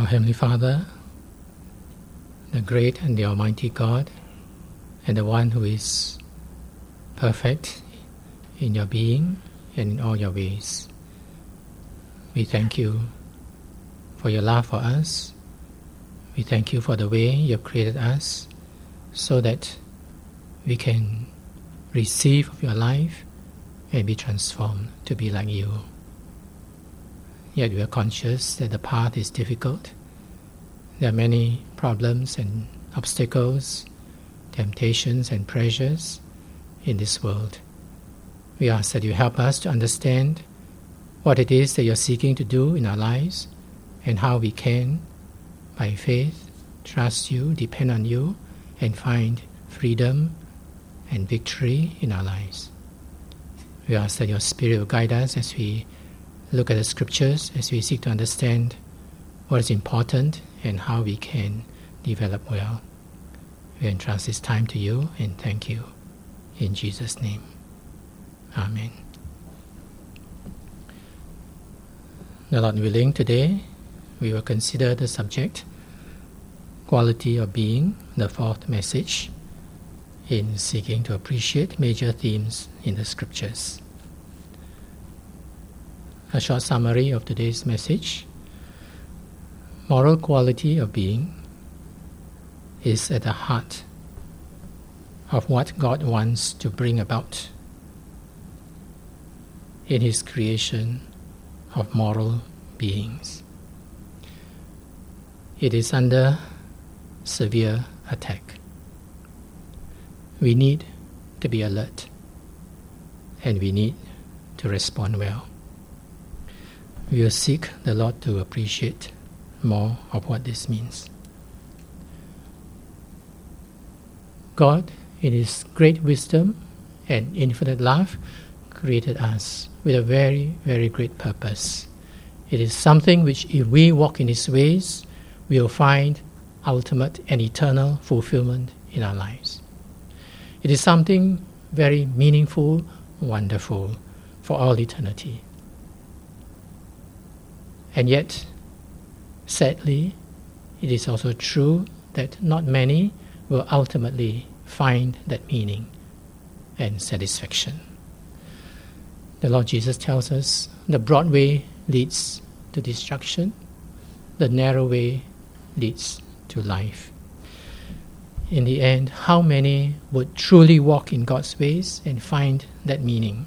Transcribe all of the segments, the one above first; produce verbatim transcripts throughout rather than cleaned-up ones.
Heavenly Father, the great and the Almighty God, and the one who is perfect in your being and in all your ways, we thank you for your love for us. We thank you for the way you have created us so that we can receive of your life and be transformed to be like you. Yet we are conscious that the path is difficult. There are many problems and obstacles, temptations and pressures in this world. We ask that you help us to understand what it is that you're seeking to do in our lives and how we can, by faith, trust you, depend on you, and find freedom and victory in our lives. We ask that your Spirit will guide us as we look at the Scriptures, as we seek to understand what is important and how we can develop well. We entrust this time to you and thank you. In Jesus' name. Amen. The Lord willing, today we will consider the subject, quality of being, the fourth message in seeking to appreciate major themes in the Scriptures. A short summary of today's message. Moral quality of being is at the heart of what God wants to bring about in His creation of moral beings. It is under severe attack. We need to be alert, and we need to respond well. We will seek the Lord to appreciate more of what this means. God, in His great wisdom and infinite love, created us with a very, very great purpose. It is something which, if we walk in His ways, we will find ultimate and eternal fulfillment in our lives. It is something very meaningful, wonderful for all eternity. And yet, sadly, it is also true that not many will ultimately find that meaning and satisfaction. The Lord Jesus tells us the broad way leads to destruction, the narrow way leads to life. In the end, how many would truly walk in God's ways and find that meaning?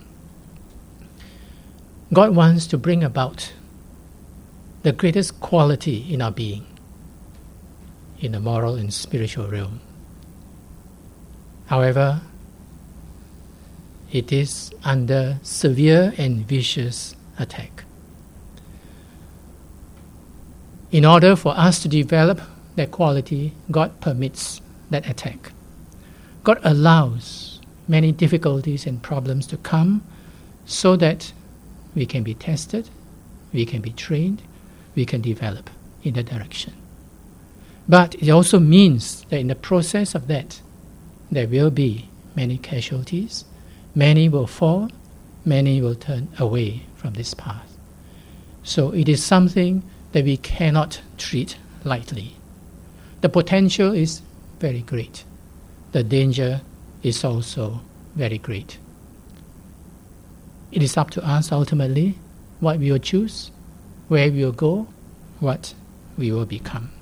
God wants to bring about the greatest quality in our being, in the moral and spiritual realm. However, it is under severe and vicious attack. In order for us to develop that quality, God permits that attack. God allows many difficulties and problems to come so that we can be tested, we can be trained, we can develop in that direction. But it also means that in the process of that, there will be many casualties, many will fall, many will turn away from this path. So it is something that we cannot treat lightly. The potential is very great. The danger is also very great. It is up to us ultimately what we will choose, where we will go, what we will become.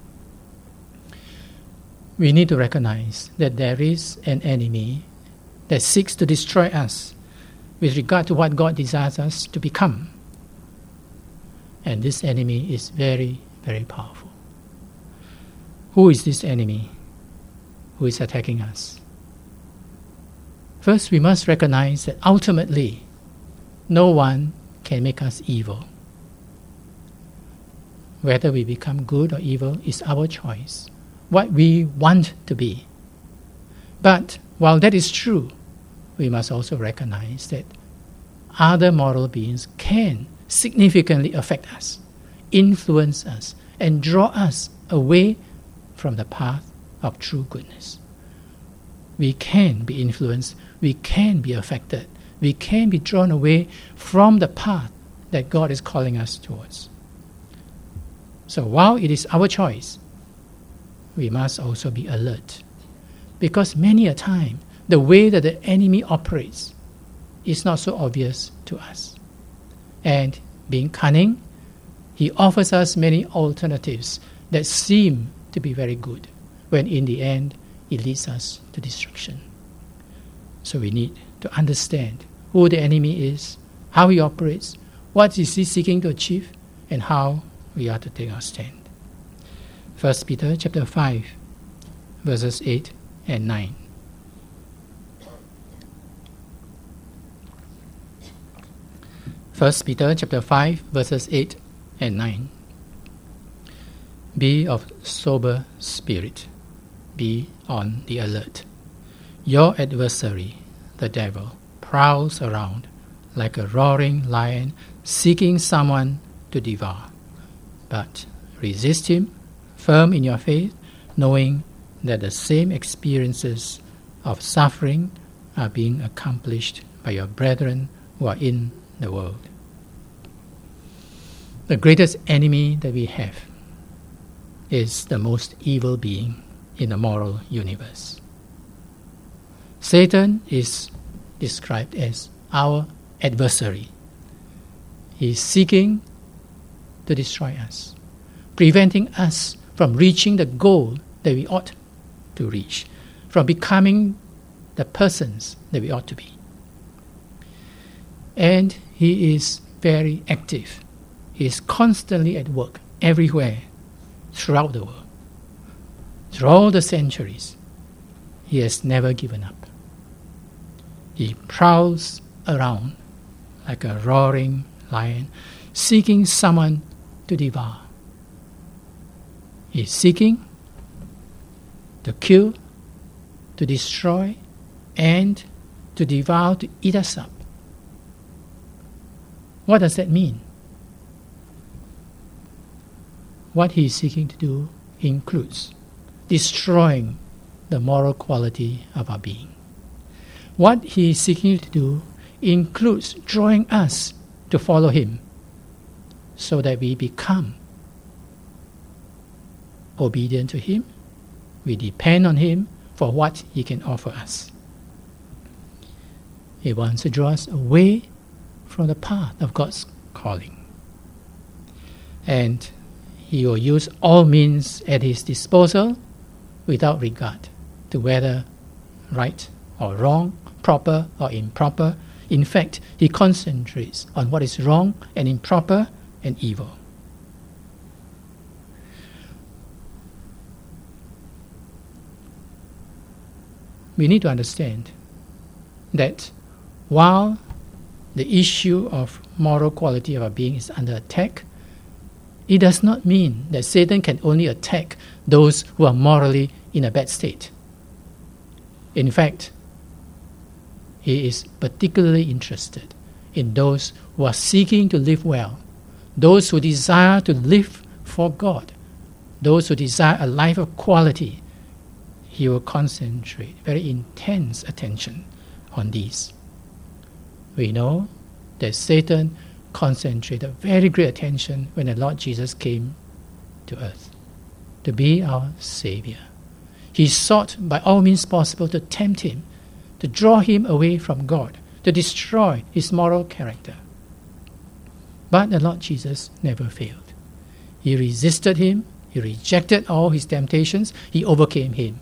We need to recognize that there is an enemy that seeks to destroy us with regard to what God desires us to become. And this enemy is very, very powerful. Who is this enemy who is attacking us? First, we must recognize that ultimately, no one can make us evil. Whether we become good or evil is our choice, what we want to be. But while that is true, we must also recognize that other moral beings can significantly affect us, influence us, and draw us away from the path of true goodness. We can be influenced, we can be affected, we can be drawn away from the path that God is calling us towards. So while it is our choice, we must also be alert, because many a time the way that the enemy operates is not so obvious to us. And being cunning, he offers us many alternatives that seem to be very good, when in the end it leads us to destruction. So we need to understand who the enemy is, how he operates, what is he seeking to achieve, and how we are to take our stand. First Peter chapter five, verses eight and nine. First Peter chapter five, verses eight and nine. Be of sober spirit. Be on the alert. Your adversary, the devil, prowls around like a roaring lion, seeking someone to devour. But resist him, firm in your faith, knowing that the same experiences of suffering are being accomplished by your brethren who are in the world. The greatest enemy that we have is the most evil being in the moral universe. Satan is described as our adversary. He is seeking to destroy us, preventing us from reaching the goal that we ought to reach, from becoming the persons that we ought to be. And he is very active. He is constantly at work everywhere throughout the world. Through all the centuries, he has never given up. He prowls around like a roaring lion, seeking someone to devour. He is seeking to kill, to destroy, and to devour, to eat us up. What does that mean? What he is seeking to do includes destroying the moral quality of our being. What he is seeking to do includes drawing us to follow him so that we become obedient to him. We depend on him for what he can offer us. He wants to draw us away from the path of God's calling. And he will use all means at his disposal without regard to whether right or wrong, proper or improper. In fact, he concentrates on what is wrong and improper and evil. We need to understand that while the issue of moral quality of our being is under attack, it does not mean that Satan can only attack those who are morally in a bad state. In fact, he is particularly interested in those who are seeking to live well, those who desire to live for God, those who desire a life of quality. He will concentrate very intense attention on these. We know that Satan concentrated very great attention when the Lord Jesus came to earth to be our Savior. He sought by all means possible to tempt him, to draw him away from God, to destroy his moral character. But the Lord Jesus never failed. He resisted him, he rejected all his temptations, he overcame him.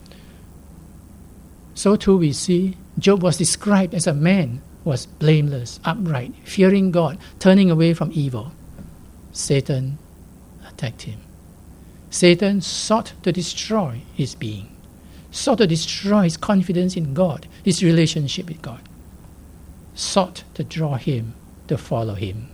So too we see Job was described as a man who was blameless, upright, fearing God, turning away from evil. Satan attacked him. Satan sought to destroy his being, sought to destroy his confidence in God, his relationship with God, sought to draw him to follow him.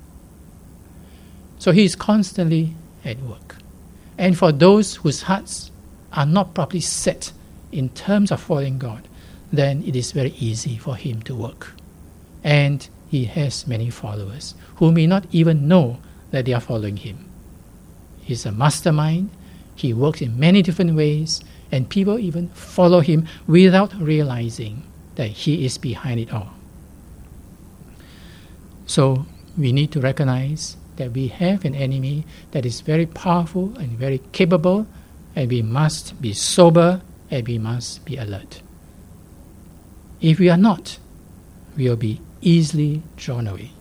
So he is constantly at work. And for those whose hearts are not properly set in terms of following God, then it is very easy for him to work. And he has many followers who may not even know that they are following him. He's a mastermind. He works in many different ways, and people even follow him without realizing that he is behind it all. So we need to recognize that we have an enemy that is very powerful and very capable, and we must be sober and we must be alert. If we are not, we will be easily drawn away.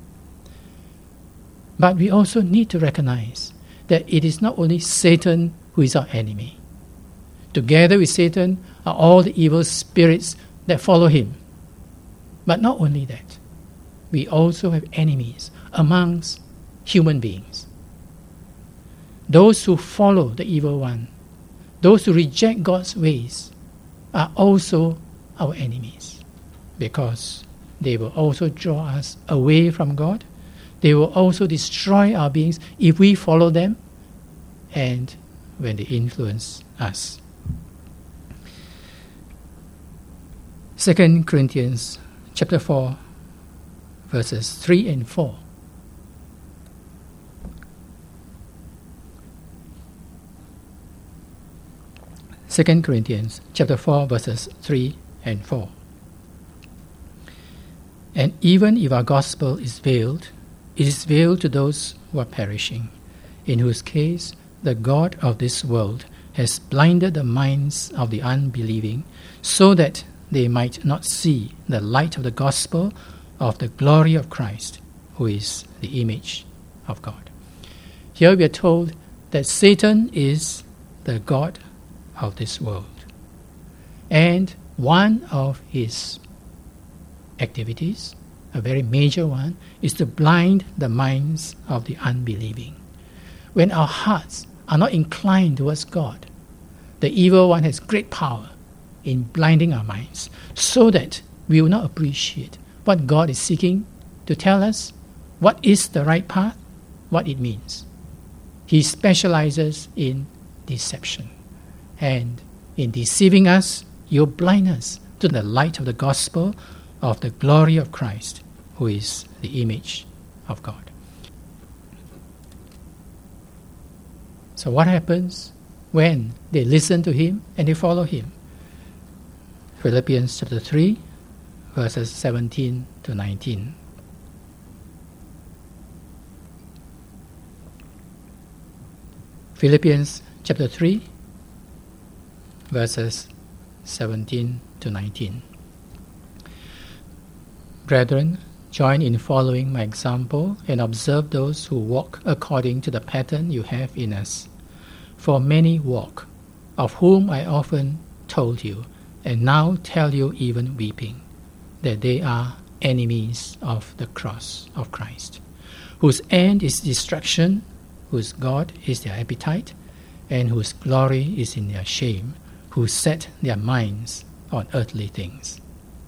But we also need to recognize that it is not only Satan who is our enemy. Together with Satan are all the evil spirits that follow him. But not only that, we also have enemies amongst human beings. Those who follow the evil one, those who reject God's ways, are also our enemies, because they will also draw us away from God. They will also destroy our beings if we follow them and when they influence us. Second Corinthians chapter four, verses three and four. Second Corinthians chapter four, verses three and four. And even if our gospel is veiled, it is veiled to those who are perishing, in whose case the God of this world has blinded the minds of the unbelieving, so that they might not see the light of the gospel of the glory of Christ, who is the image of God. Here we are told that Satan is the god of this world, and one of his activities, a very major one, is to blind the minds of the unbelieving. When our hearts are not inclined towards God, the evil one has great power in blinding our minds, so that we will not appreciate what God is seeking to tell us, what is the right path, what it means. He specializes in deception, and in deceiving us, you blind us to the light of the gospel of the glory of Christ, who is the image of God. So what happens when they listen to him and they follow him? Philippians chapter three, verses seventeen to nineteen. Philippians chapter three, verses seventeen to nineteen. Brethren, join in following my example and observe those who walk according to the pattern you have in us. For many walk, of whom I often told you, and now tell you even weeping, that they are enemies of the cross of Christ, whose end is destruction, whose God is their appetite, and whose glory is in their shame, who set their minds on earthly things.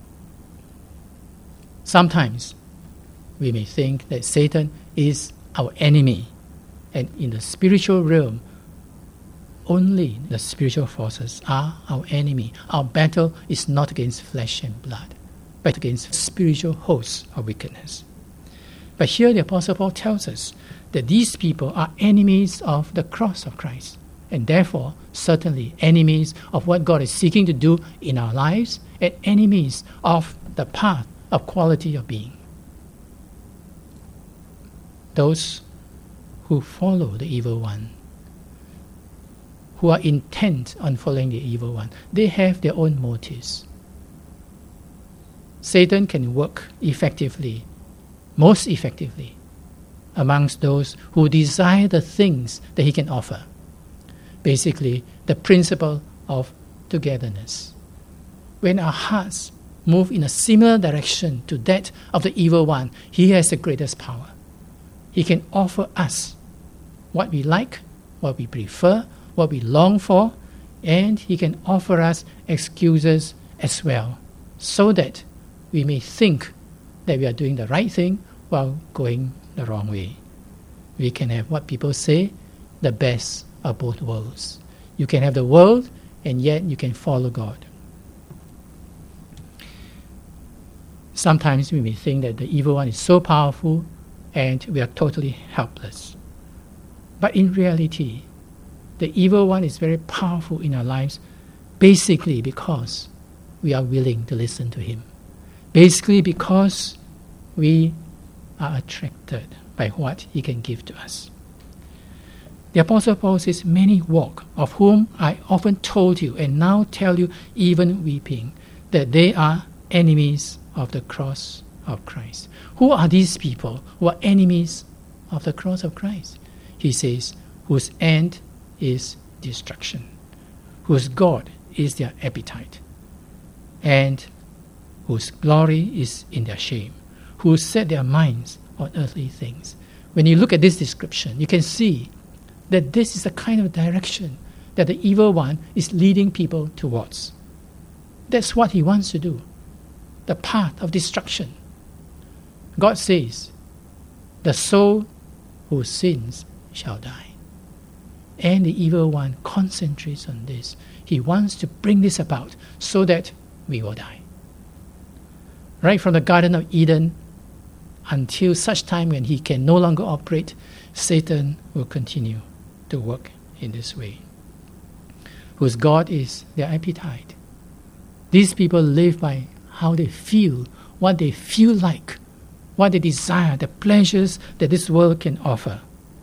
Sometimes we may think that Satan is our enemy, and in the spiritual realm, only the spiritual forces are our enemy. Our battle is not against flesh and blood, but against spiritual hosts of wickedness. But here the Apostle Paul tells us that these people are enemies of the cross of Christ, and therefore certainly enemies of what God is seeking to do in our lives, and enemies of the path of quality of being. Those who follow the evil one, who are intent on following the evil one, they have their own motives. Satan can work effectively, most effectively, amongst those who desire the things that he can offer. Basically, the principle of togetherness. When our hearts move in a similar direction to that of the evil one, he has the greatest power. He can offer us what we like, what we prefer, what we long for, and he can offer us excuses as well, so that we may think that we are doing the right thing while going the wrong way. We can have what people say, the best of both worlds. You can have the world, and yet you can follow God. Sometimes we may think that the evil one is so powerful and we are totally helpless. But in reality, the evil one is very powerful in our lives, basically because we are willing to listen to him. Basically because we are attracted by what he can give to us. The Apostle Paul says, many walk, of whom I often told you, and now tell you, even weeping, that they are enemies of the cross of Christ. Who are these people who are enemies of the cross of Christ? He says, whose end is destruction, whose God is their appetite, and whose glory is in their shame, who set their minds on earthly things. When you look at this description, you can see that this is the kind of direction that the evil one is leading people towards. That's what he wants to do, the path of destruction. God says, the soul who sins shall die. And the evil one concentrates on this. He wants to bring this about so that we will die. Right from the Garden of Eden until such time when he can no longer operate, Satan will continue to work in this way. Whose God is their appetite. These people live by how they feel, what they feel like, what they desire, the pleasures that this world can offer.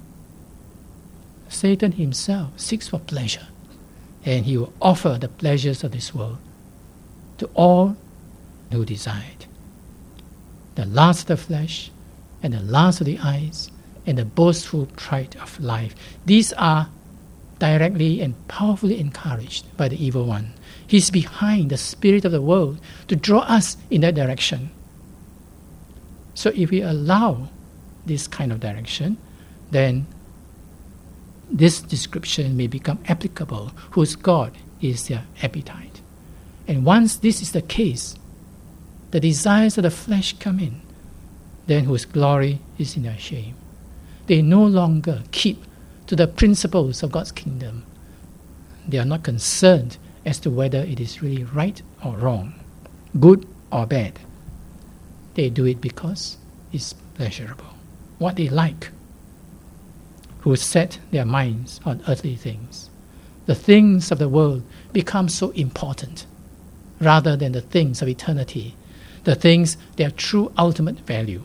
Satan himself seeks for pleasure, and he will offer the pleasures of this world to all who desire it. The lust of the flesh, and the lust of the eyes, and the boastful pride of life. These are directly and powerfully encouraged by the evil one. He's behind the spirit of the world to draw us in that direction. So if we allow this kind of direction, then this description may become applicable, whose God is their appetite. And once this is the case, the desires of the flesh come in, then whose glory is in their shame. They no longer keep to the principles of God's kingdom. They are not concerned as to whether it is really right or wrong, good or bad. They do it because it's pleasurable, what they like, who set their minds on earthly things. The things of the world become so important rather than the things of eternity, the things their true ultimate value.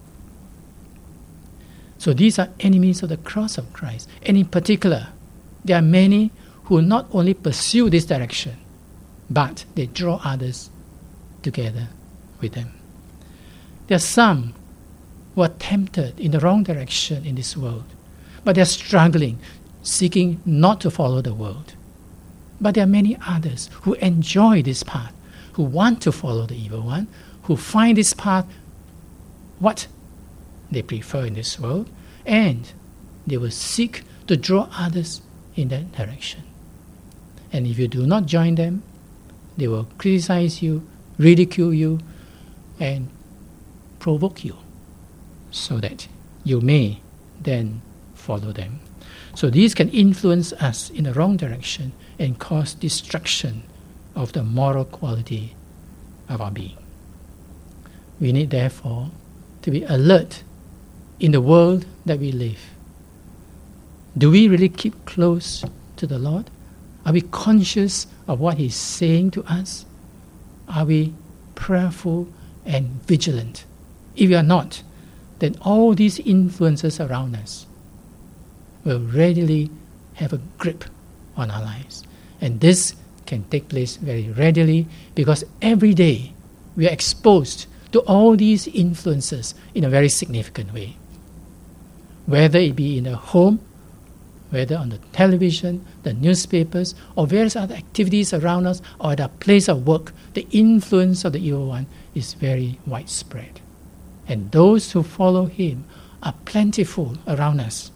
So these are enemies of the cross of Christ. And in particular, there are many who not only pursue this direction, but they draw others together with them. There are some who are tempted in the wrong direction in this world, but they are struggling, seeking not to follow the world. But there are many others who enjoy this path, who want to follow the evil one, who find this path what they prefer in this world, and they will seek to draw others in that direction. And if you do not join them, they will criticize you, ridicule you, and provoke you, so that you may then follow them. So these can influence us in the wrong direction and cause destruction of the moral quality of our being. We need, therefore, to be alert in the world that we live. Do we really keep close to the Lord? Are we conscious of what He's saying to us? Are we prayerful and vigilant? If we are not, then all these influences around us will readily have a grip on our lives. And this can take place very readily because every day we are exposed to all these influences in a very significant way. Whether it be in the home, whether on the television, the newspapers, or various other activities around us, or at our place of work, the influence of the evil one is very widespread. And those who follow him are plentiful around us.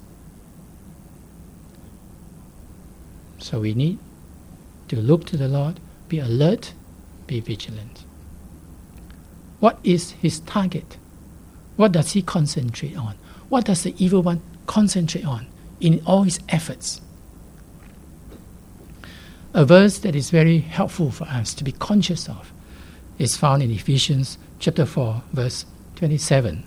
So we need to look to the Lord, be alert, be vigilant. What is his target? What does he concentrate on? What does the evil one concentrate on in all his efforts? A verse that is very helpful for us to be conscious of is found in Ephesians chapter four, verse twenty-seven.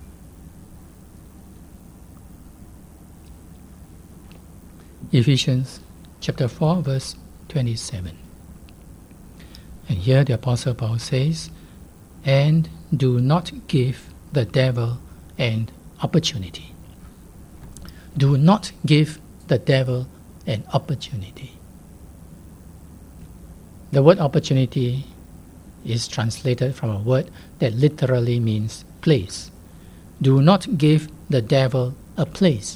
Ephesians chapter four, verse twenty-seven. And here the Apostle Paul says, "And do not give the devil an opportunity. Do not give the devil an opportunity. The word opportunity is translated from a word that literally means place. Do not give the devil a place.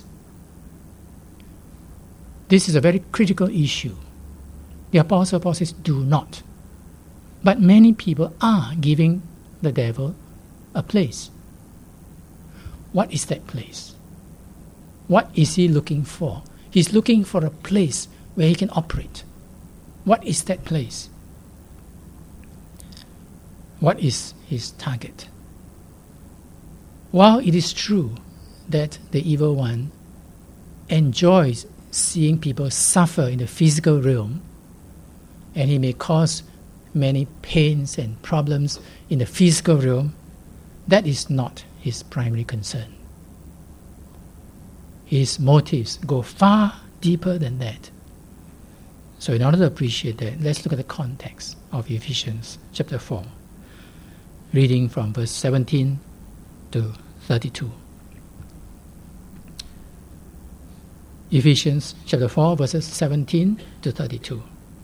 This is a very critical issue. The Apostle Paul says, do not. But many people are giving the devil a place. What is that place? What is he looking for? He's looking for a place where he can operate. What is that place? What is his target? While it is true that the evil one enjoys seeing people suffer in the physical realm, and he may cause many pains and problems in the physical realm, that is not his primary concern. His motives go far deeper than that. So in order to appreciate that, let's look at the context of Ephesians chapter four, reading from verse seventeen to thirty-two. Ephesians chapter four, verses seventeen to thirty-two.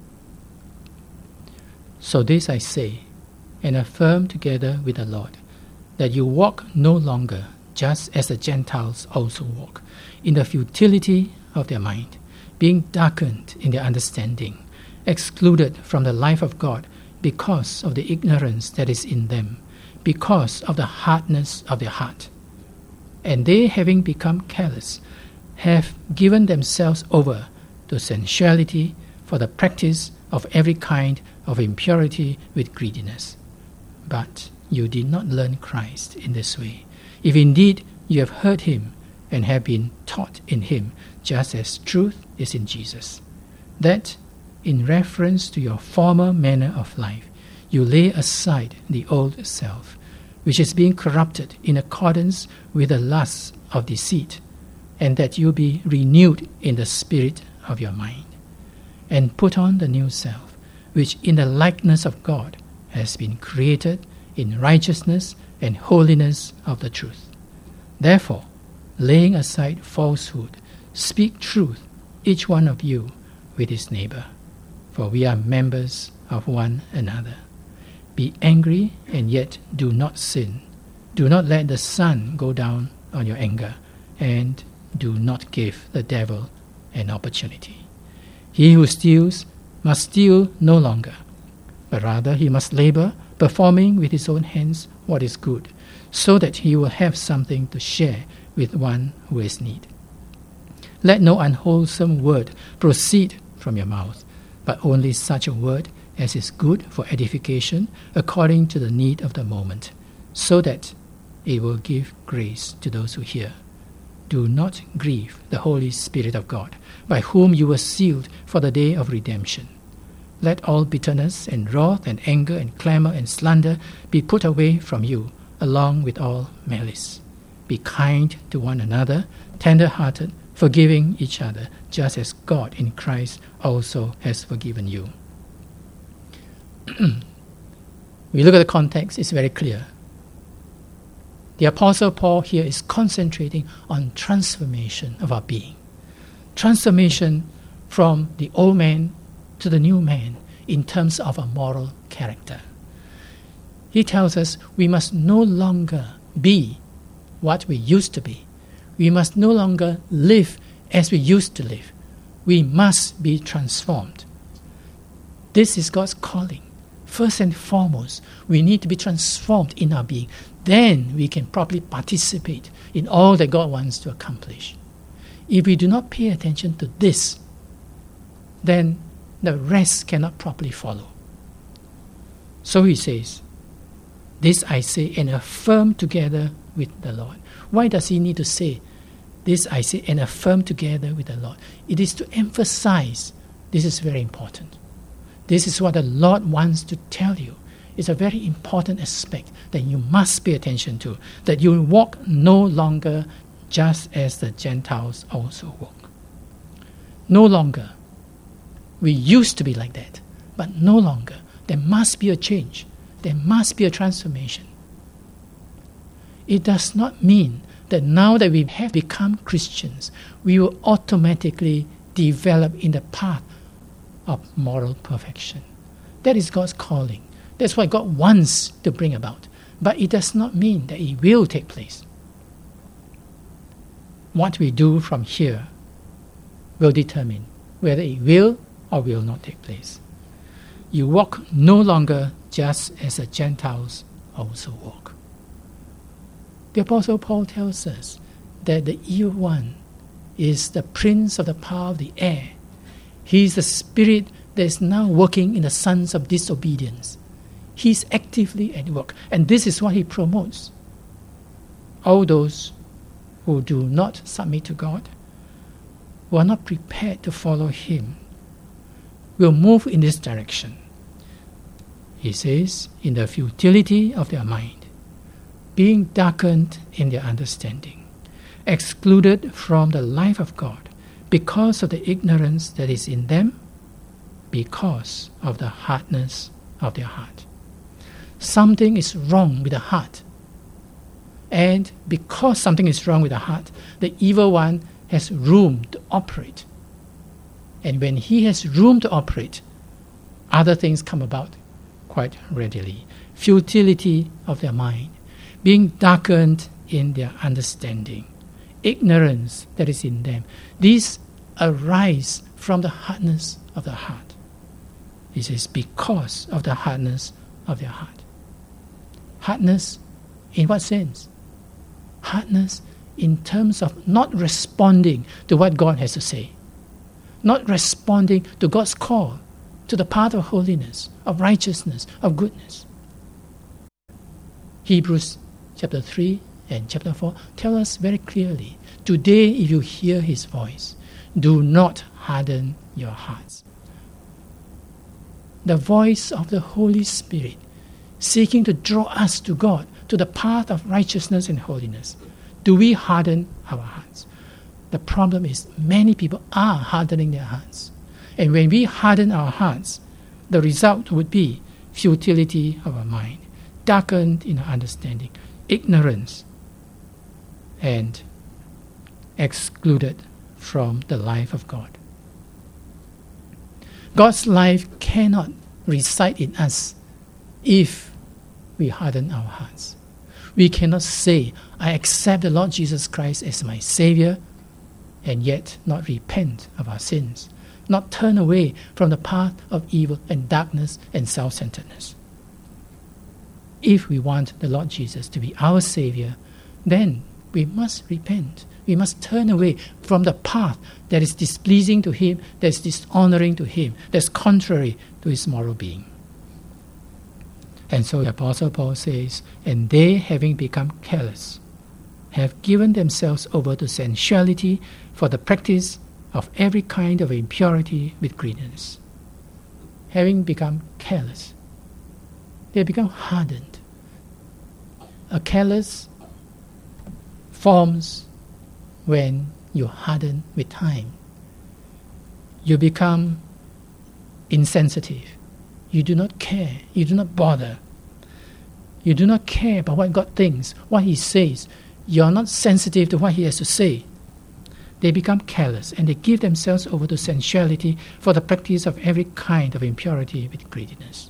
So this I say, and affirm together with the Lord, that you walk no longer just as the Gentiles also walk, in the futility of their mind, being darkened in their understanding, excluded from the life of God because of the ignorance that is in them, because of the hardness of their heart. And they, having become careless, have given themselves over to sensuality for the practice of every kind of impurity with greediness. But you did not learn Christ in this way, if indeed you have heard him and have been taught in him, just as truth is in Jesus, that in reference to your former manner of life, you lay aside the old self, which is being corrupted in accordance with the lusts of deceit, and that you be renewed in the spirit of your mind, and put on the new self, which in the likeness of God has been created in righteousness and holiness of the truth. Therefore, laying aside falsehood, speak truth, each one of you with his neighbor, for we are members of one another. Be angry, and yet do not sin. Do not let the sun go down on your anger, and do not give the devil an opportunity. He who steals must steal no longer, but rather he must labor, performing with his own hands what is good, so that he will have something to share with one who has need. Let no unwholesome word proceed from your mouth, but only such a word as is good for edification according to the need of the moment, so that it will give grace to those who hear. Do not grieve the Holy Spirit of God, by whom you were sealed for the day of redemption. Let all bitterness and wrath and anger and clamor and slander be put away from you, along with all malice. Be kind to one another, tender-hearted, forgiving each other, just as God in Christ also has forgiven you. We look at the context, it's very clear. The Apostle Paul here is concentrating on transformation of our being. Transformation from the old man to the new man in terms of a moral character. He tells us we must no longer be what we used to be. We must no longer live as we used to live. We must be transformed. This is God's calling. First and foremost, we need to be transformed in our being. Then we can properly participate in all that God wants to accomplish. If we do not pay attention to this, then the rest cannot properly follow. So he says, this I say and affirm together with the Lord. Why does he need to say, this I say and affirm together with the Lord? It is to emphasize this is very important. This is what the Lord wants to tell you. It's a very important aspect that you must pay attention to, that you walk no longer just as the Gentiles also walk. No longer. We used to be like that, but no longer. There must be a change. There must be a transformation. it does not mean that now that we have become Christians, we will automatically develop in the path of moral perfection. That is God's calling. That's what God wants to bring about. But it does not mean that it will take place. What we do from here will determine whether it will or will not take place. You walk no longer just as the Gentiles also walk. The Apostle Paul tells us that the evil one is the prince of the power of the air. He is the spirit that is now working in the sons of disobedience. He is actively at work, and this is what he promotes. All those who do not submit to God, who are not prepared to follow him, will move in this direction. He says, in the futility of their mind, being darkened in their understanding, excluded from the life of God because of the ignorance that is in them, because of the hardness of their heart. Something is wrong with the heart. And because something is wrong with the heart, the evil one has room to operate. And when he has room to operate, other things come about quite readily. Futility of their mind, being darkened in their understanding, ignorance that is in them. These arise from the hardness of the heart. He says, because of the hardness of their heart. Hardness in what sense? Hardness in terms of not responding to what God has to say. Not responding to God's call, to the path of holiness, of righteousness, of goodness. Hebrews chapter three and chapter four tell us very clearly, today if you hear his voice, do not harden your hearts. The voice of the Holy Spirit seeking to draw us to God, to the path of righteousness and holiness. Do we harden our hearts? The problem is many people are hardening their hearts. And when we harden our hearts, the result would be futility of our mind, darkened in our understanding, ignorance, and excluded from the life of God. God's life cannot reside in us if we harden our hearts. We cannot say, I accept the Lord Jesus Christ as my Savior, and yet not repent of our sins, not turn away from the path of evil and darkness and self-centeredness. If we want the Lord Jesus to be our Savior, then we must repent. We must turn away from the path that is displeasing to Him, that is dishonoring to Him, that is contrary to His moral being. And so the Apostle Paul says, and they, having become careless, have given themselves over to sensuality for the practice of every kind of impurity with greediness. Having become careless, they have become hardened. A careless forms when you harden with time. You become insensitive. You do not care. You do not bother. You do not care about what God thinks, what He says. You are not sensitive to what He has to say. They become careless and they give themselves over to sensuality for the practice of every kind of impurity with greediness.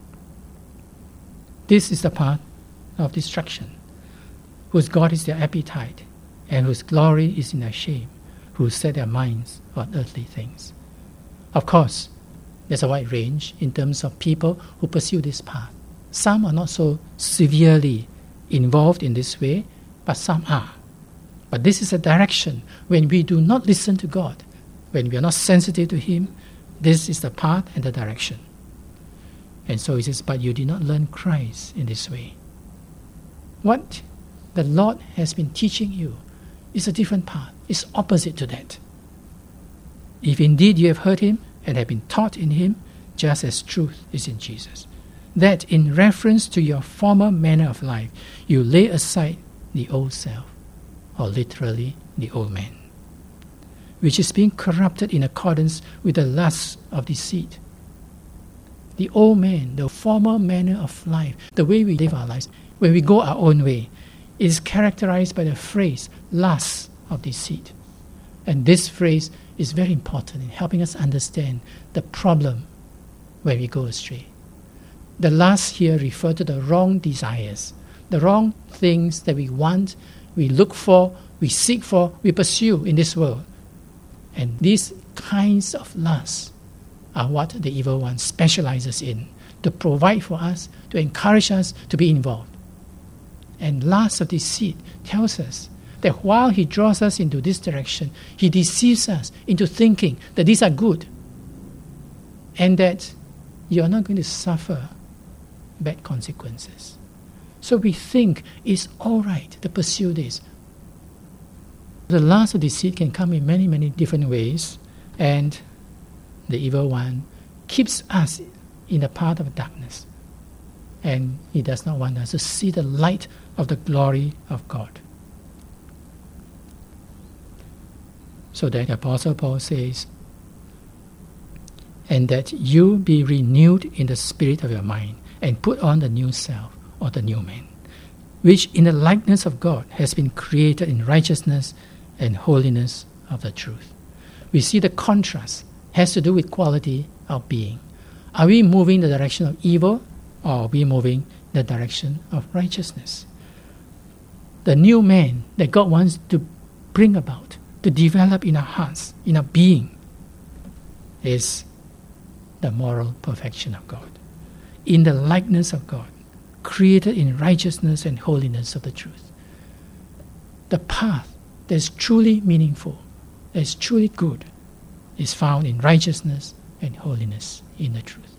This is the path of destruction, whose God is their appetite and whose glory is in their shame, who set their minds on earthly things. Of course, there's a wide range in terms of people who pursue this path. Some are not so severely involved in this way, but some are. But this is a direction. When we do not listen to God, when we are not sensitive to Him, this is the path and the direction. And so He says, but you did not learn Christ in this way. What the Lord has been teaching you is a different path. It's opposite to that. If indeed you have heard Him and have been taught in Him, just as truth is in Jesus, that in reference to your former manner of life, you lay aside the old self, or literally the old man, which is being corrupted in accordance with the lusts of deceit. The old man, the former manner of life, the way we live our lives, when we go our own way, is characterized by the phrase, lust of deceit. And this phrase is very important in helping us understand the problem when we go astray. The lust here refers to the wrong desires, the wrong things that we want, we look for, we seek for, we pursue in this world. And these kinds of lusts are what the evil one specializes in, to provide for us, to encourage us to be involved. And lust of deceit tells us that while he draws us into this direction, he deceives us into thinking that these are good and that you are not going to suffer bad consequences. So we think it's all right to pursue this. The lust of deceit can come in many, many different ways, and the evil one keeps us in the path of darkness, and he does not want us to see the light of the glory of God. So that the Apostle Paul says, and that you be renewed in the spirit of your mind, and put on the new self, or the new man, which in the likeness of God has been created in righteousness and holiness of the truth. We see the contrast has to do with quality of being. Are we moving in the direction of evil, or are we moving in the direction of righteousness? The new man that God wants to bring about, to develop in our hearts, in our being, is the moral perfection of God, in the likeness of God, created in righteousness and holiness of the truth. The path that is truly meaningful, that is truly good, is found in righteousness and holiness in the truth.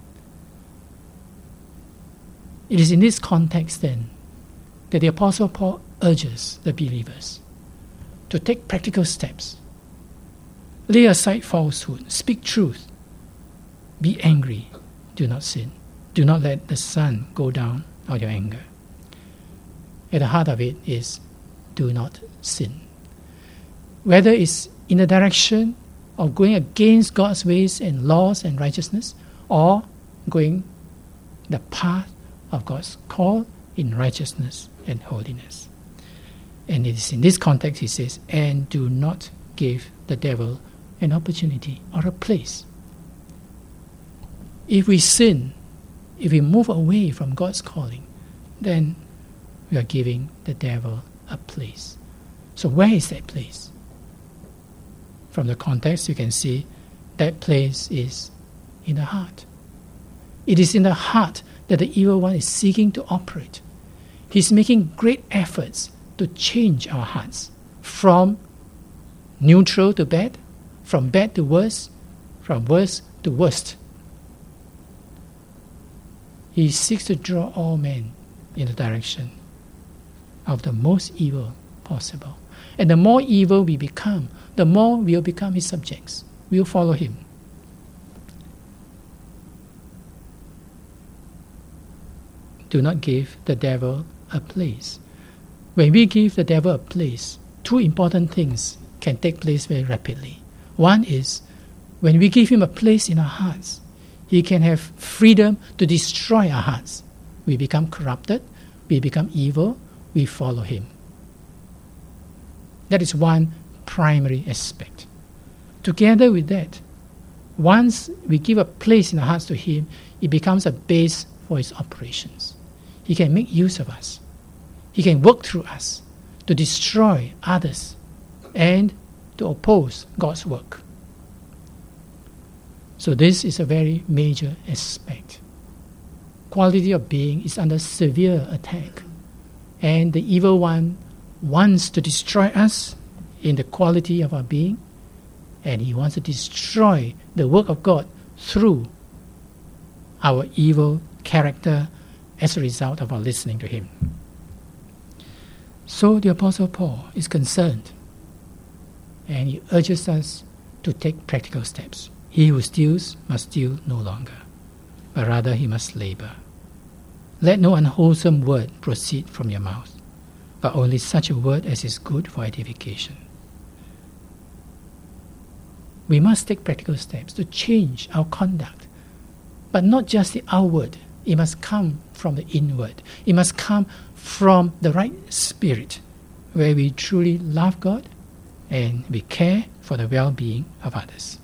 It is in this context then that the Apostle Paul urges the believers to take practical steps. Lay aside falsehood, speak truth, be angry, do not sin. Do not let the sun go down on your anger. At the heart of it is, do not sin. Whether it's in the direction of going against God's ways and laws and righteousness, or going the path of God's call in righteousness and holiness. And it is in this context he says, and do not give the devil an opportunity or a place. If we sin, if we move away from God's calling, then we are giving the devil a place. So where is that place? From the context you can see that place is in the heart. It is in the heart that the evil one is seeking to operate. He's making great efforts to change our hearts from neutral to bad, from bad to worse, from worse to worst. He seeks to draw all men in the direction of the most evil possible. And the more evil we become, the more we will become his subjects. We will follow him. Do not give the devil a place. When we give the devil a place, two important things can take place very rapidly. One is, when we give him a place in our hearts, he can have freedom to destroy our hearts. We become corrupted, we become evil, we follow him. That is one primary aspect. Together with that, once we give a place in our hearts to him, it becomes a base for his operations. He can make use of us. He can work through us to destroy others and to oppose God's work. So this is a very major aspect. Quality of being is under severe attack, and the evil one wants to destroy us in the quality of our being, and he wants to destroy the work of God through our evil character as a result of our listening to him. So the Apostle Paul is concerned, and he urges us to take practical steps. He who steals must steal no longer, but rather he must labor. Let no unwholesome word proceed from your mouth, but only such a word as is good for edification. We must take practical steps to change our conduct, but not just the outward It must come from the inward. It must come from the right spirit, where we truly love God and we care for the well-being of others.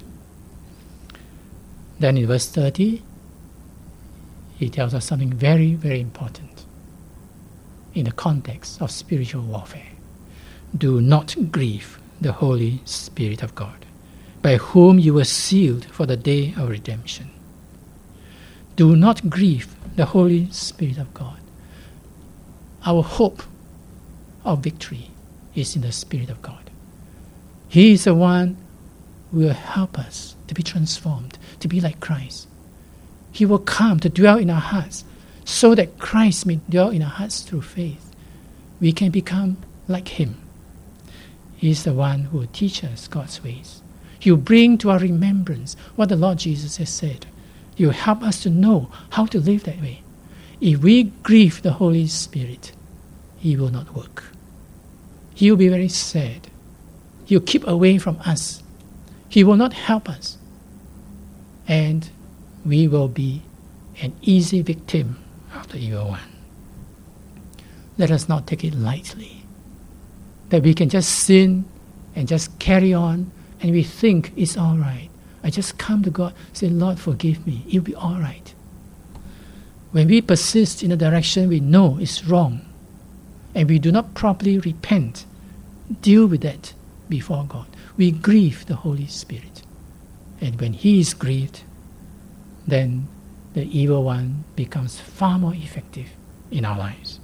Then in verse thirty, he tells us something very, very important in the context of spiritual warfare. Do not grieve the Holy Spirit of God, by whom you were sealed for the day of redemption. Do not grieve the Holy Spirit of God. Our hope of victory is in the Spirit of God. He is the one who will help us to be transformed, to be like Christ. He will come to dwell in our hearts so that Christ may dwell in our hearts through faith. We can become like Him. He is the one who will teach us God's ways. He will bring to our remembrance what the Lord Jesus has said. He will help us to know how to live that way. If we grieve the Holy Spirit, He will not work. He will be very sad. He will keep away from us. He will not help us. And we will be an easy victim of the evil one. Let us not take it lightly, that we can just sin and just carry on and we think it's all right. I just come to God, say, Lord, forgive me. It'll be all right. When we persist in a direction we know is wrong and we do not properly repent, deal with that before God. We grieve the Holy Spirit. And when He is grieved, then the evil one becomes far more effective in our lives.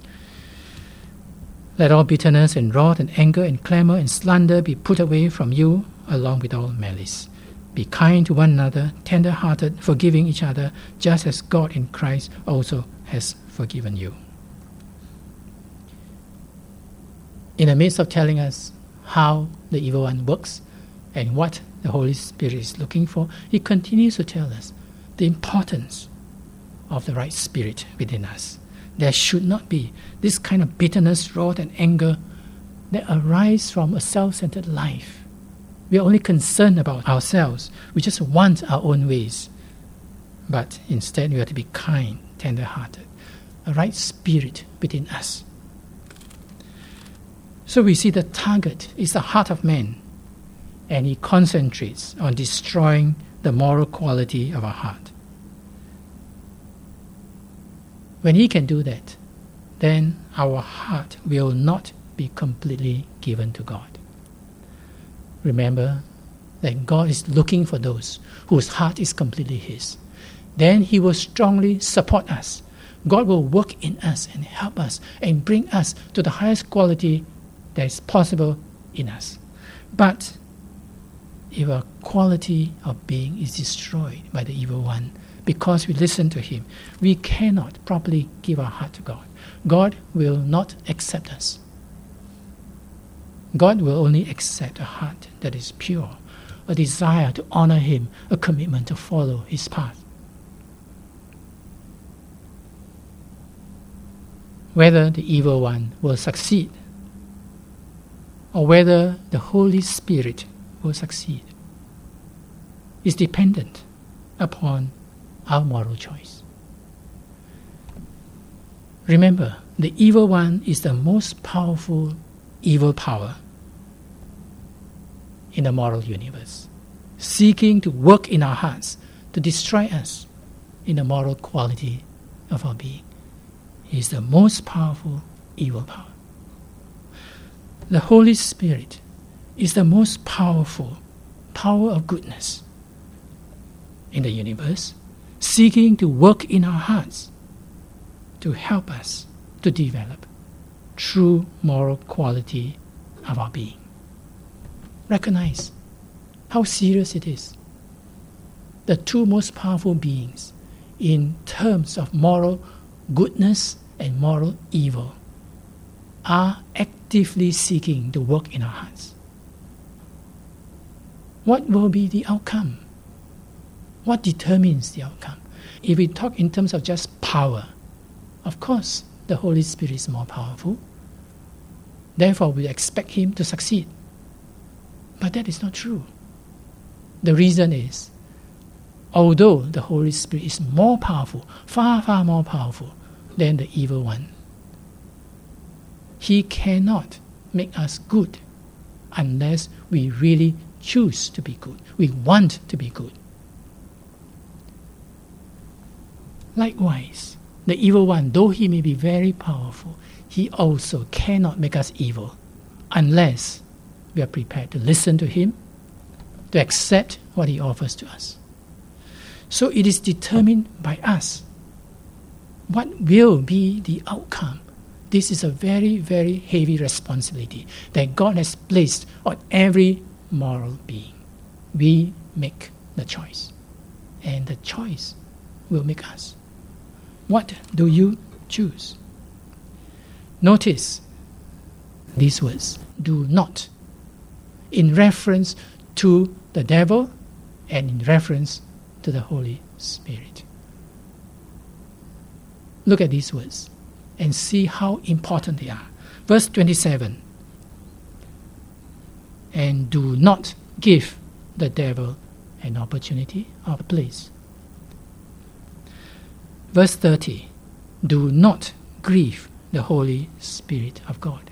Let all bitterness and wrath and anger and clamor and slander be put away from you, along with all malice. Be kind to one another, tender-hearted, forgiving each other, just as God in Christ also has forgiven you. In the midst of telling us how the evil one works and what the Holy Spirit is looking for, He continues to tell us the importance of the right spirit within us. There should not be this kind of bitterness, wrath, and anger that arise from a self-centered life. We are only concerned about ourselves. We just want our own ways. But instead, we are to be kind, tender-hearted, a right spirit within us. So we see the target is the heart of man, and he concentrates on destroying the moral quality of our heart. When he can do that, then our heart will not be completely given to God. Remember that God is looking for those whose heart is completely His. Then He will strongly support us. God will work in us and help us and bring us to the highest quality that is possible in us. But if our quality of being is destroyed by the evil one because we listen to him, we cannot properly give our heart to God. God will not accept us. God will only accept a heart that is pure, a desire to honor Him, a commitment to follow His path. Whether the evil one will succeed or whether the Holy Spirit will succeed is dependent upon our moral choice. Remember, the evil one is the most powerful evil power in the moral universe, seeking to work in our hearts to destroy us in the moral quality of our being. He is the most powerful evil power. The Holy Spirit is the most powerful power of goodness in the universe, seeking to work in our hearts to help us to develop true moral quality of our being. Recognize how serious it is. The two most powerful beings in terms of moral goodness and moral evil are actively seeking to work in our hearts. What will be the outcome? What determines the outcome? If we talk in terms of just power, of course, the Holy Spirit is more powerful. Therefore, we expect Him to succeed. But that is not true. The reason is although the Holy Spirit is more powerful, far, far more powerful than the evil one, he cannot make us good unless we really choose to be good. We want to be good. Likewise, the evil one, though he may be very powerful, he also cannot make us evil unless we are prepared to listen to him, to accept what he offers to us. So it is determined by us what will be the outcome. This is a very, very heavy responsibility that God has placed on every moral being. We make the choice, and the choice will make us. What do you choose? Notice these words, do not, in reference to the devil and in reference to the Holy Spirit. Look at these words and see how important they are. Verse twenty-seven, and do not give the devil an opportunity or a place. Verse thirty, do not grieve the Holy Spirit of God.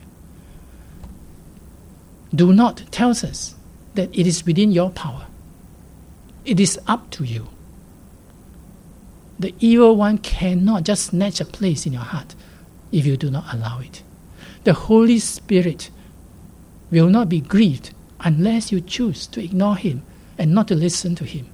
Do not tells us that it is within your power. It is up to you. The evil one cannot just snatch a place in your heart if you do not allow it. The Holy Spirit will not be grieved unless you choose to ignore him and not to listen to him.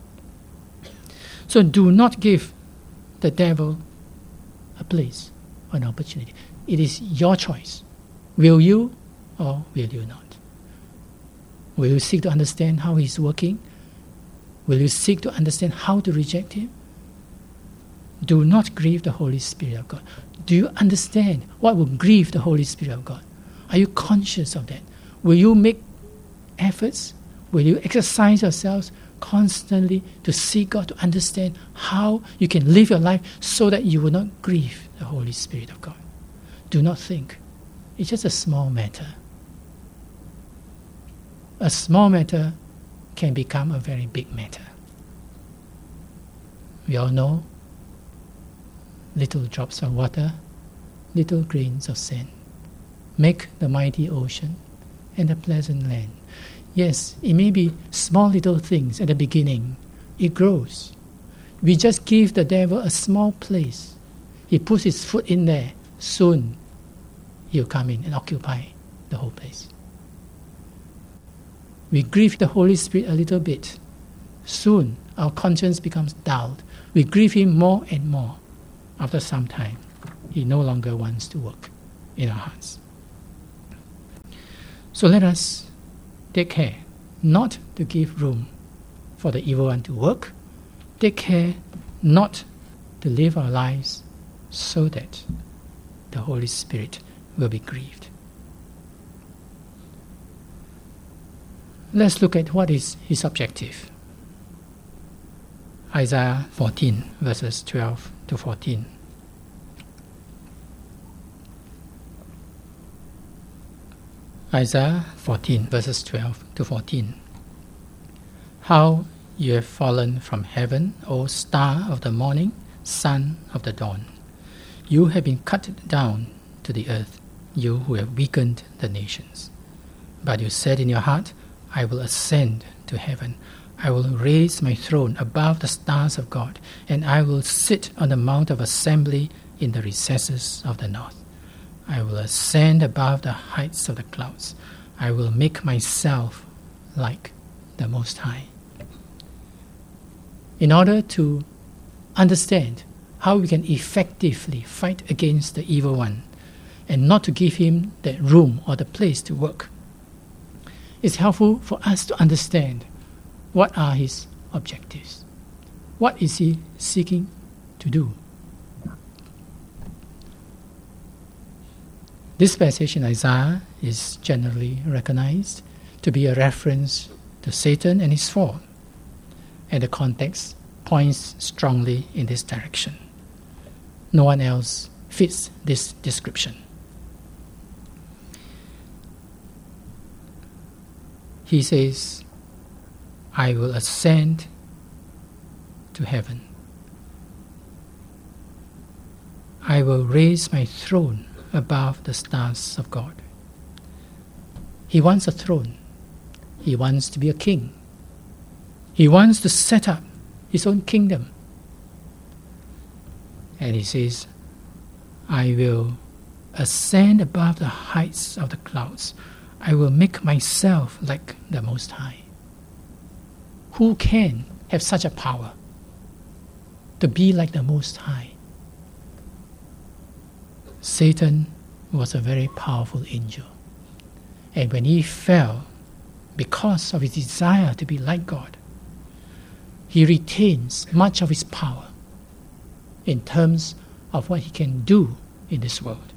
So do not give the devil a place or an opportunity. It is your choice. Will you or will you not? Will you seek to understand how he's working? Will you seek to understand how to reject him? Do not grieve the Holy Spirit of God. Do you understand what will grieve the Holy Spirit of God? Are you conscious of that? Will you make efforts? Will you exercise yourselves constantly to seek God, to understand how you can live your life so that you will not grieve the Holy Spirit of God? Do not think it's just a small matter. A small matter can become a very big matter. We all know little drops of water, little grains of sand, make the mighty ocean and the pleasant land. Yes, it may be small little things at the beginning. It grows. We just give the devil a small place. He puts his foot in there. Soon, he'll come in and occupy the whole place. We grieve the Holy Spirit a little bit. Soon, our conscience becomes dulled. We grieve him more and more. After some time, he no longer wants to work in our hearts. So let us take care not to give room for the evil one to work. Take care not to live our lives so that the Holy Spirit will be grieved. Let's look at what is his objective. Isaiah fourteen, verses twelve to fourteen. Isaiah fourteen, verses twelve to fourteen. How you have fallen from heaven, O star of the morning, son of the dawn. You have been cut down to the earth, you who have weakened the nations. But you said in your heart, I will ascend to heaven. I will raise my throne above the stars of God, and I will sit on the mount of assembly in the recesses of the north. I will ascend above the heights of the clouds. I will make myself like the Most High. In order to understand how we can effectively fight against the evil one and not to give him that room or the place to work, it's helpful for us to understand what are his objectives. What is he seeking to do? This passage in Isaiah is generally recognized to be a reference to Satan and his fall, and the context points strongly in this direction. No one else fits this description. He says, I will ascend to heaven. I will raise my throne above the stars of God. He wants a throne. He wants to be a king. He wants to set up his own kingdom. And he says, I will ascend above the heights of the clouds. I will make myself like the Most High. Who can have such a power to be like the Most High? Satan was a very powerful angel. And when he fell, because of his desire to be like God, he retains much of his power in terms of what he can do in this world.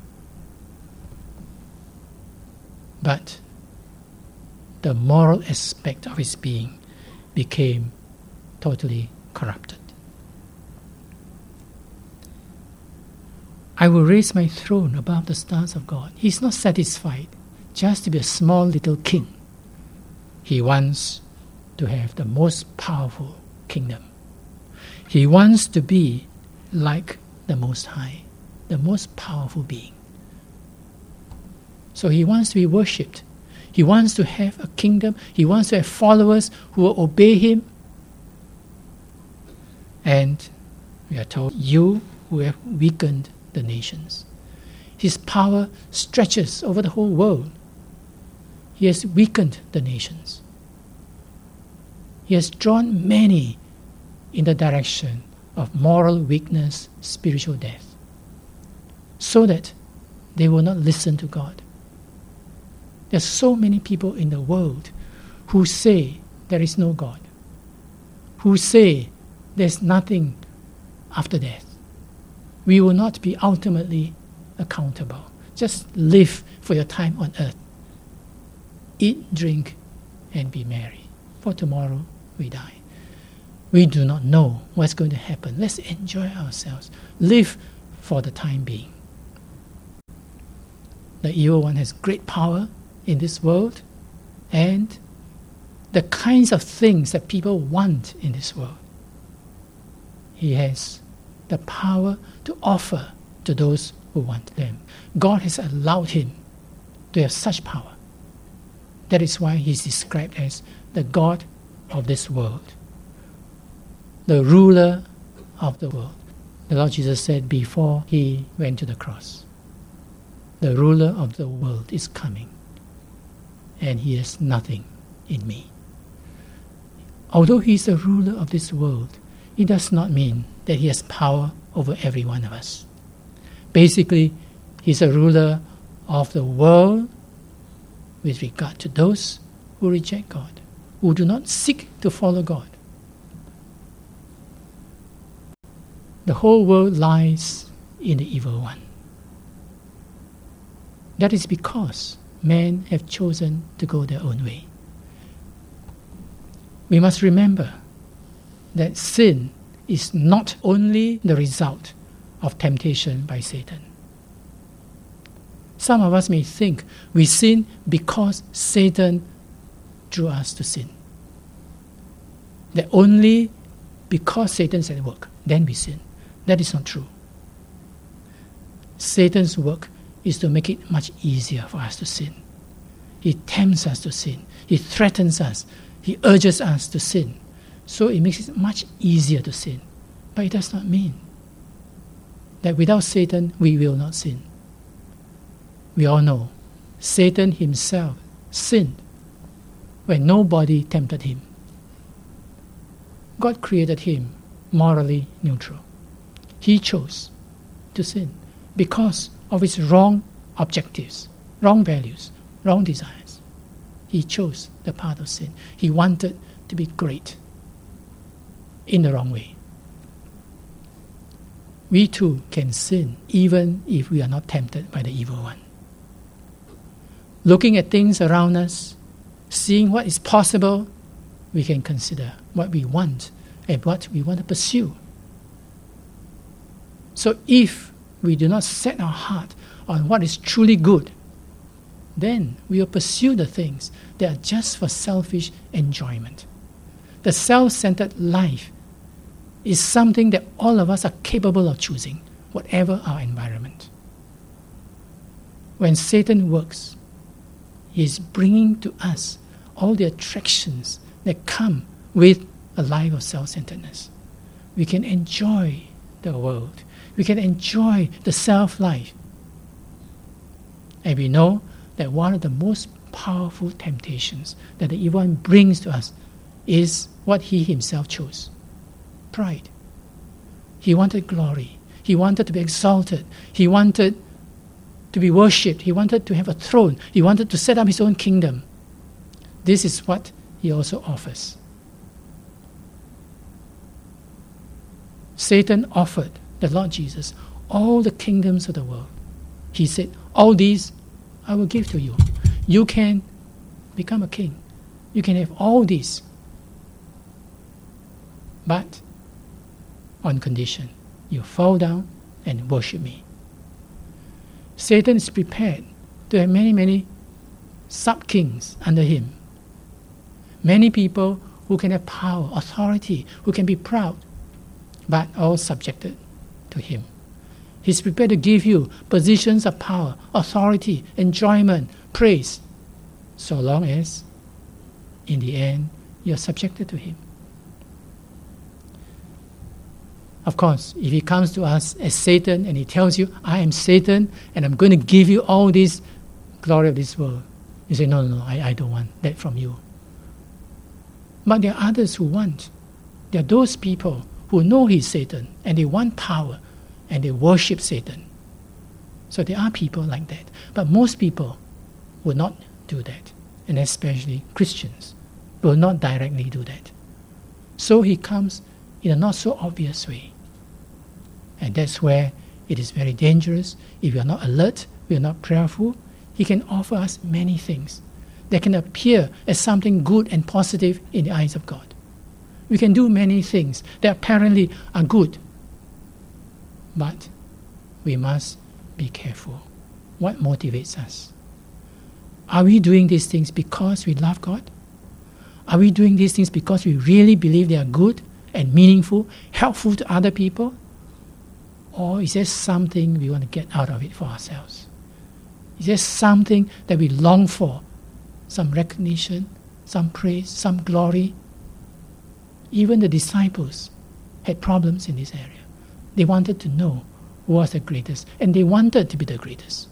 But the moral aspect of his being became totally corrupted. I will raise my throne above the stars of God. He's not satisfied just to be a small little king. He wants to have the most powerful kingdom. He wants to be like the Most High, the most powerful being. So he wants to be worshipped. He wants to have a kingdom. He wants to have followers who will obey him. And we are told, you who have weakened the nations. His power stretches over the whole world. He has weakened the nations. He has drawn many in the direction of moral weakness, spiritual death, so that they will not listen to God. There are so many people in the world who say there is no God, who say there's nothing after death. We will not be ultimately accountable. Just live for your time on earth. Eat, drink, and be merry, for tomorrow we die. We do not know what's going to happen. Let's enjoy ourselves. Live for the time being. The evil one has great power in this world, and the kinds of things that people want in this world, he has the power to offer to those who want them. God has allowed him to have such power. That is why he's described as the God of this world, the ruler of the world. The Lord Jesus said before he went to the cross, the ruler of the world is coming, and he has nothing in me. Although he is the ruler of this world, it does not mean that he has power over every one of us. Basically, he's a ruler of the world with regard to those who reject God, who do not seek to follow God. The whole world lies in the evil one. That is because men have chosen to go their own way. We must remember that sin is not only the result of temptation by Satan. Some of us may think we sin because Satan drew us to sin. That only because Satan's at work, then we sin. That is not true. Satan's work is to make it much easier for us to sin. He tempts us to sin. He threatens us. He urges us to sin. So it makes it much easier to sin. But it does not mean that without Satan we will not sin. We all know Satan himself sinned when nobody tempted him. God created him morally neutral. He chose to sin because of his wrong objectives, wrong values, wrong desires. He chose the path of sin. He wanted to be great in the wrong way. We too can sin even if we are not tempted by the evil one. Looking at things around us, seeing what is possible, we can consider what we want and what we want to pursue. So if we do not set our heart on what is truly good, then we will pursue the things that are just for selfish enjoyment. The self-centered life is something that all of us are capable of choosing, whatever our environment. When Satan works, he is bringing to us all the attractions that come with a life of self-centeredness. We can enjoy the world. We can enjoy the self-life. And we know that one of the most powerful temptations that the evil one brings to us is what he himself chose: pride. He wanted glory. He wanted to be exalted. He wanted to be worshipped. He wanted to have a throne. He wanted to set up his own kingdom. This is what he also offers. Satan offered the Lord Jesus all the kingdoms of the world. He said, all these I will give to you. You can become a king. You can have all these. But on condition, you fall down and worship me. Satan is prepared to have many, many sub-kings under him. Many people who can have power, authority, who can be proud, but all subjected to him. He's prepared to give you positions of power, authority, enjoyment, praise, so long as, in the end, you're subjected to him. Of course, if he comes to us as Satan and he tells you, I am Satan and I'm going to give you all this glory of this world, you say, no, no, no, I, I don't want that from you. But there are others who want. There are those people who know he's Satan and they want power and they worship Satan. So there are people like that. But most people will not do that, and especially Christians will not directly do that. So he comes in a not so obvious way. And that's where it is very dangerous. If we are not alert, we are not prayerful, he can offer us many things that can appear as something good and positive in the eyes of God. We can do many things that apparently are good. But we must be careful. What motivates us? Are we doing these things because we love God? Are we doing these things because we really believe they are good and meaningful, helpful to other people? Or is there something we want to get out of it for ourselves? Is there something that we long for? Some recognition, some praise, some glory? Even the disciples had problems in this area. They wanted to know who was the greatest, and they wanted to be the greatest.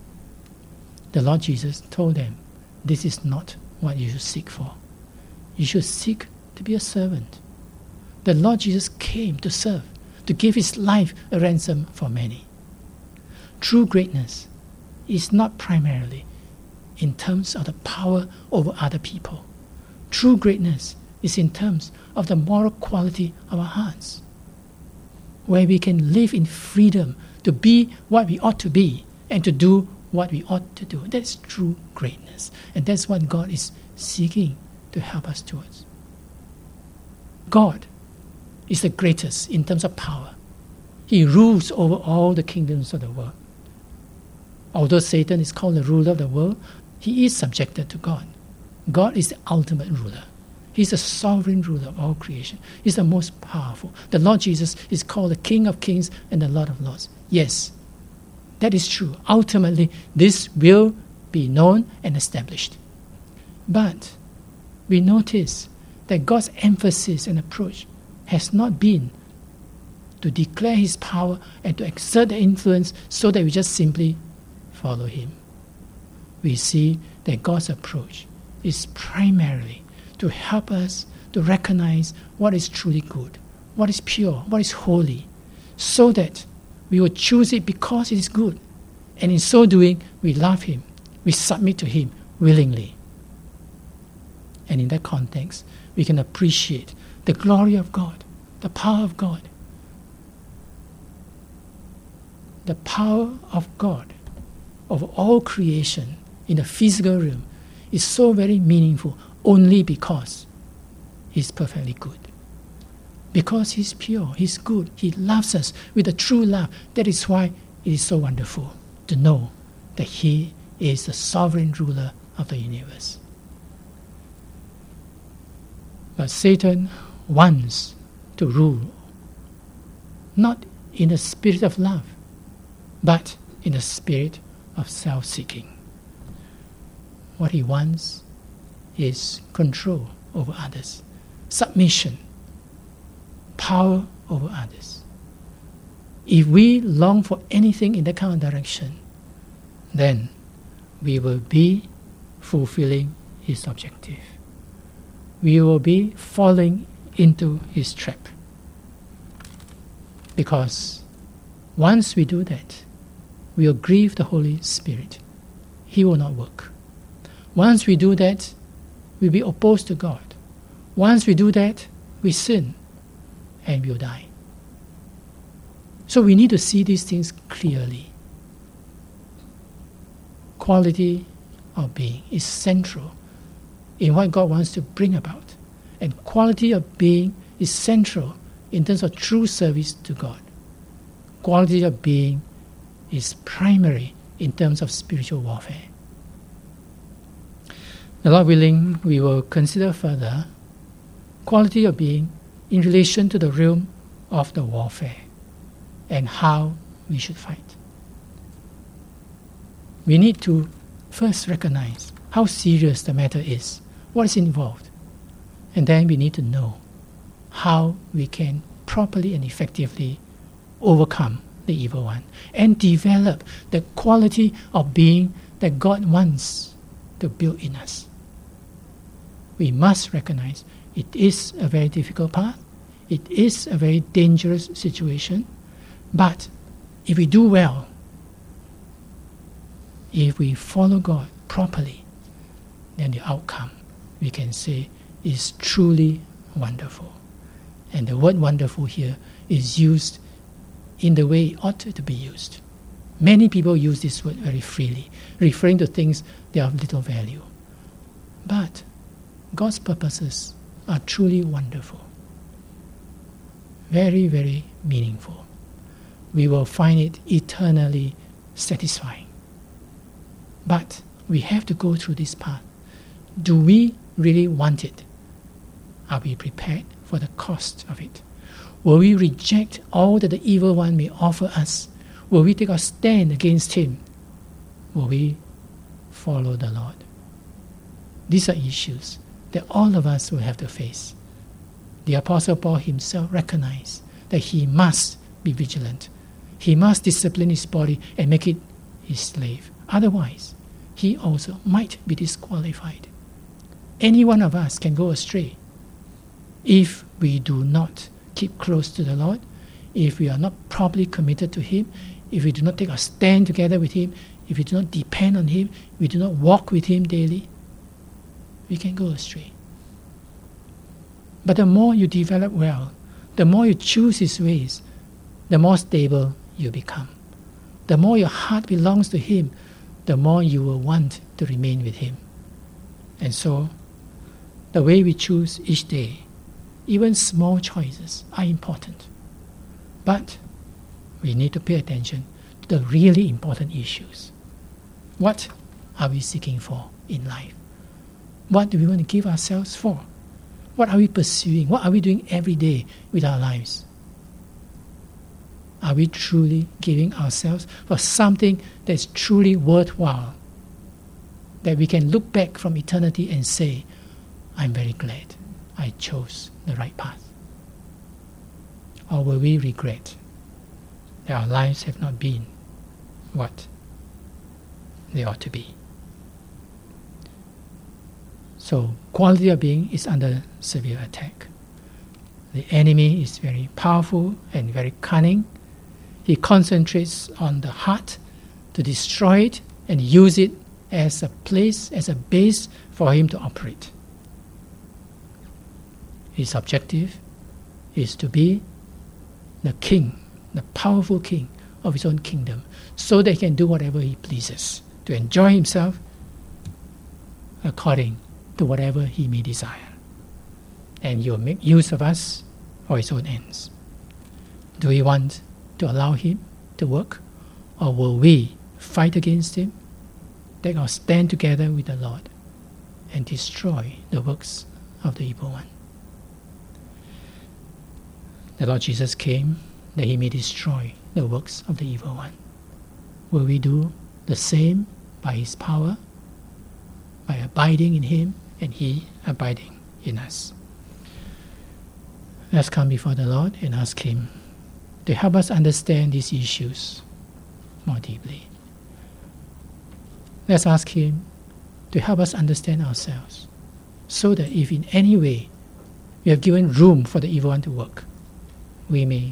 The Lord Jesus told them, this is not what you should seek for. You should seek to be a servant. The Lord Jesus came to serve, to give his life a ransom for many. True greatness is not primarily in terms of the power over other people. True greatness is in terms of the moral quality of our hearts, where we can live in freedom to be what we ought to be and to do what we ought to do. That's true greatness. And that's what God is seeking to help us towards. God is the greatest in terms of power. He rules over all the kingdoms of the world. Although Satan is called the ruler of the world, he is subjected to God. God is the ultimate ruler. He's the sovereign ruler of all creation. He's the most powerful. The Lord Jesus is called the King of Kings and the Lord of Lords. Yes, that is true. Ultimately, this will be known and established. But we notice that God's emphasis and approach has not been to declare his power and to exert the influence so that we just simply follow him. We see that God's approach is primarily to help us to recognize what is truly good, what is pure, what is holy, so that we will choose it because it is good. And in so doing, we love him, we submit to him willingly. And in that context, we can appreciate the glory of God, the power of God. The power of God over all creation in the physical realm is so very meaningful only because he's perfectly good. Because he's pure, he's good, he loves us with a true love. That is why it is so wonderful to know that he is the sovereign ruler of the universe. But Satan wants to rule not in a spirit of love, but in a spirit of self-seeking. What he wants is control over others, submission, power over others. If we long for anything in that kind of direction, then we will be fulfilling his objective. We will be falling into his trap. Because once we do that, we will grieve the Holy Spirit. He will not work. Once we do that, we'll be opposed to God. Once we do that, we sin and we'll die. So we need to see these things clearly. Quality of being is central in what God wants to bring about. And quality of being is central in terms of true service to God. Quality of being is primary in terms of spiritual warfare. The Lord willing, we will consider further quality of being in relation to the realm of the warfare and how we should fight. We need to first recognize how serious the matter is, what is involved, and then we need to know how we can properly and effectively overcome the evil one and develop the quality of being that God wants to build in us. We must recognize it is a very difficult path, it is a very dangerous situation, but if we do well, if we follow God properly, then the outcome, we can say, is truly wonderful. And the word wonderful here is used in the way it ought to be used. Many people use this word very freely, referring to things that are of little value. But God's purposes are truly wonderful, very, very meaningful. We will find it eternally satisfying. But we have to go through this path. Do we really want it? Are we prepared for the cost of it? Will we reject all that the evil one may offer us? Will we take a stand against him? Will we follow the Lord? These are issues that all of us will have to face. The Apostle Paul himself recognized that he must be vigilant. He must discipline his body and make it his slave. Otherwise, he also might be disqualified. Any one of us can go astray if we do not keep close to the Lord, if we are not properly committed to him, if we do not take a stand together with him, if we do not depend on him, we do not walk with him daily, we can go astray. But the more you develop well, the more you choose his ways, the more stable you become. The more your heart belongs to him, the more you will want to remain with him. And so, the way we choose each day, even small choices, are important. But we need to pay attention to the really important issues. What are we seeking for in life? What do we want to give ourselves for? What are we pursuing? What are we doing every day with our lives? Are we truly giving ourselves for something that's truly worthwhile? That we can look back from eternity and say, I'm very glad I chose the right path. Or will we regret that our lives have not been what they ought to be? So, quality of being is under severe attack. The enemy is very powerful and very cunning. He concentrates on the heart to destroy it and use it as a place, as a base for him to operate. His objective is to be the king, the powerful king of his own kingdom, so that he can do whatever he pleases, to enjoy himself according to whatever he may desire. And he will make use of us for his own ends. Do we want to allow him to work, or will we fight against him, take our stand together with the Lord, and destroy the works of the evil one? The Lord Jesus came that he may destroy the works of the evil one. Will we do the same by his power, by abiding in him and he abiding in us? Let's come before the Lord and ask him to help us understand these issues more deeply. Let's ask him to help us understand ourselves, so that if in any way we have given room for the evil one to work, we may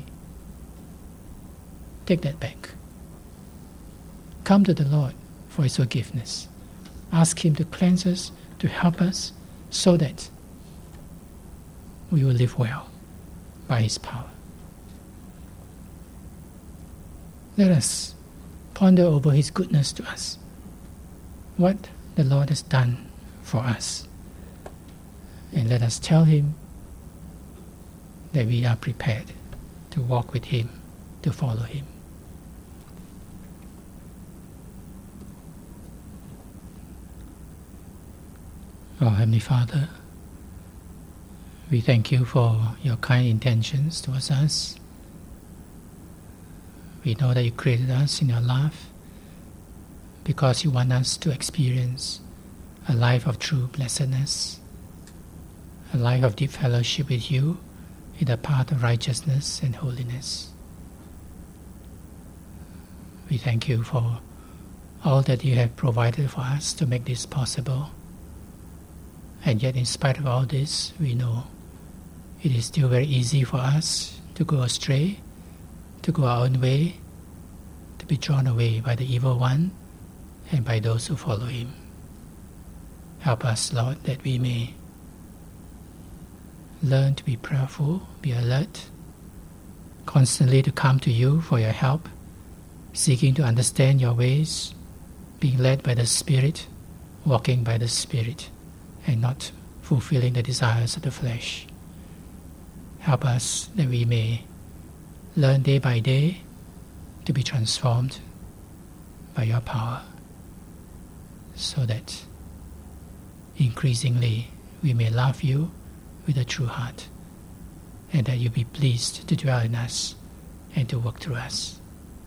take that back. Come to the Lord for his forgiveness. Ask him to cleanse us, to help us, so that we will live well by his power. Let us ponder over his goodness to us, what the Lord has done for us, and let us tell him that we are prepared to walk with him, to follow him. Oh, Heavenly Father, we thank you for your kind intentions towards us. We know that you created us in your love because you want us to experience a life of true blessedness, a life of deep fellowship with you in the path of righteousness and holiness. We thank you for all that you have provided for us to make this possible. And yet, in spite of all this, we know it is still very easy for us to go astray, to go our own way, to be drawn away by the evil one and by those who follow him. Help us, Lord, that we may learn to be prayerful, be alert, constantly to come to you for your help, seeking to understand your ways, being led by the Spirit, walking by the Spirit, and not fulfilling the desires of the flesh. Help us that we may learn day by day to be transformed by your power, so that increasingly we may love you with a true heart, and that you be pleased to dwell in us and to work through us.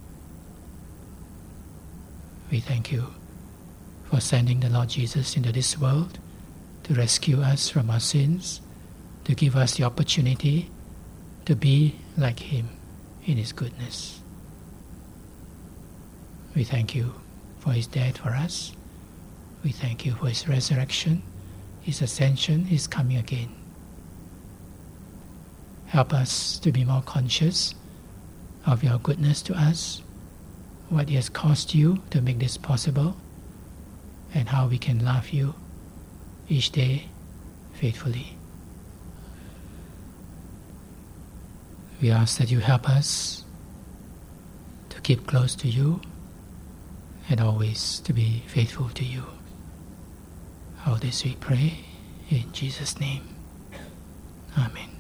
We thank you for sending the Lord Jesus into this world to rescue us from our sins, to give us the opportunity to be like him in his goodness. We thank you for his death for us. We thank you for his resurrection, his ascension, his coming again. Help us to be more conscious of your goodness to us, what it has cost you to make this possible, and how we can love you each day faithfully. We ask that you help us to keep close to you and always to be faithful to you. All this we pray in Jesus' name. Amen.